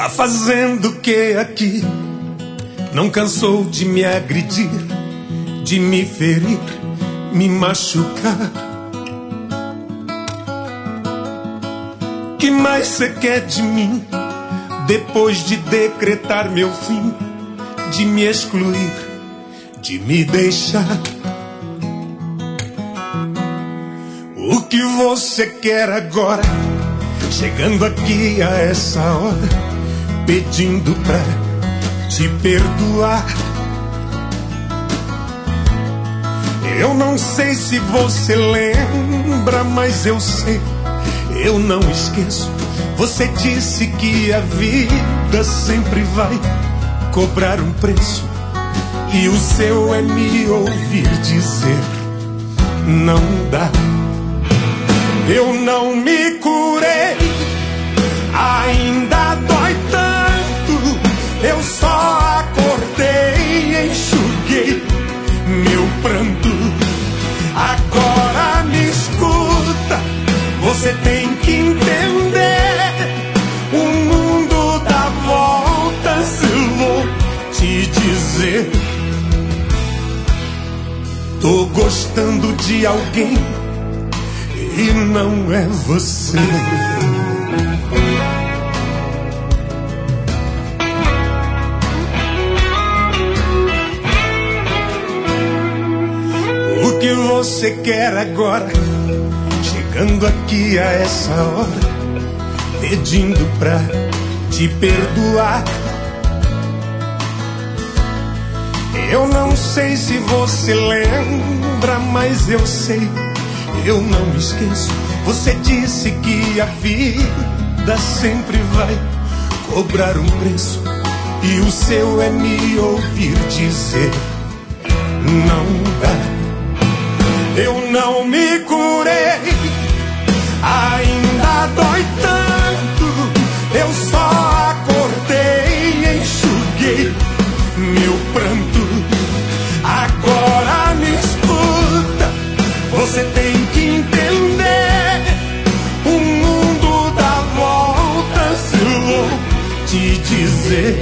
Tá fazendo o que aqui? Não cansou de me agredir, de me ferir, me machucar? Que mais cê quer de mim? Depois de decretar meu fim, de me excluir, de me deixar. O que você quer agora? Chegando aqui a essa hora, pedindo pra te perdoar. Eu não sei se você lembra, mas eu sei, eu não esqueço. Você disse que a vida sempre vai cobrar um preço, e o seu é me ouvir dizer: não dá. Eu não me curei, ainda dói tanto. Eu só acordei e enxuguei meu pranto. Agora me escuta, você tem que entender. O mundo dá voltas, eu vou te dizer. Tô gostando de alguém e não é você. O que você quer agora? Chegando aqui a essa hora, pedindo pra te perdoar. Eu não sei se você lembra, mas eu sei, eu não me esqueço. Você disse que a vida sempre vai cobrar um preço, e o seu é me ouvir dizer: não dá. Eu não me curei, ainda dói tanto. Eu só acordei e enxuguei meu pranto. Agora me escuta, você tem que entender. O mundo dá voltas, eu vou te dizer.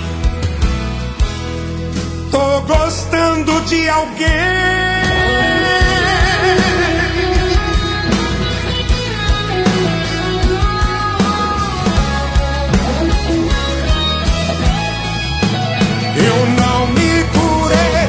Tô gostando de alguém. Eu não me curei,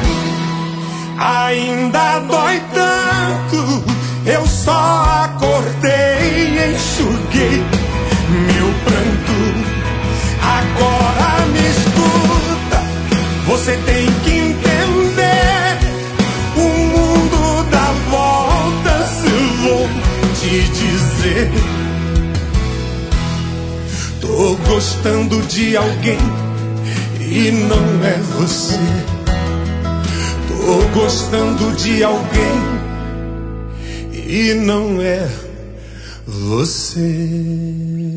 ainda dói tanto. Eu só acordei e enxuguei meu pranto. Agora me escuta, você tem que entender. O mundo dá voltas, eu vou te dizer. Tô gostando de alguém e não é você. Tô gostando de alguém e não é você.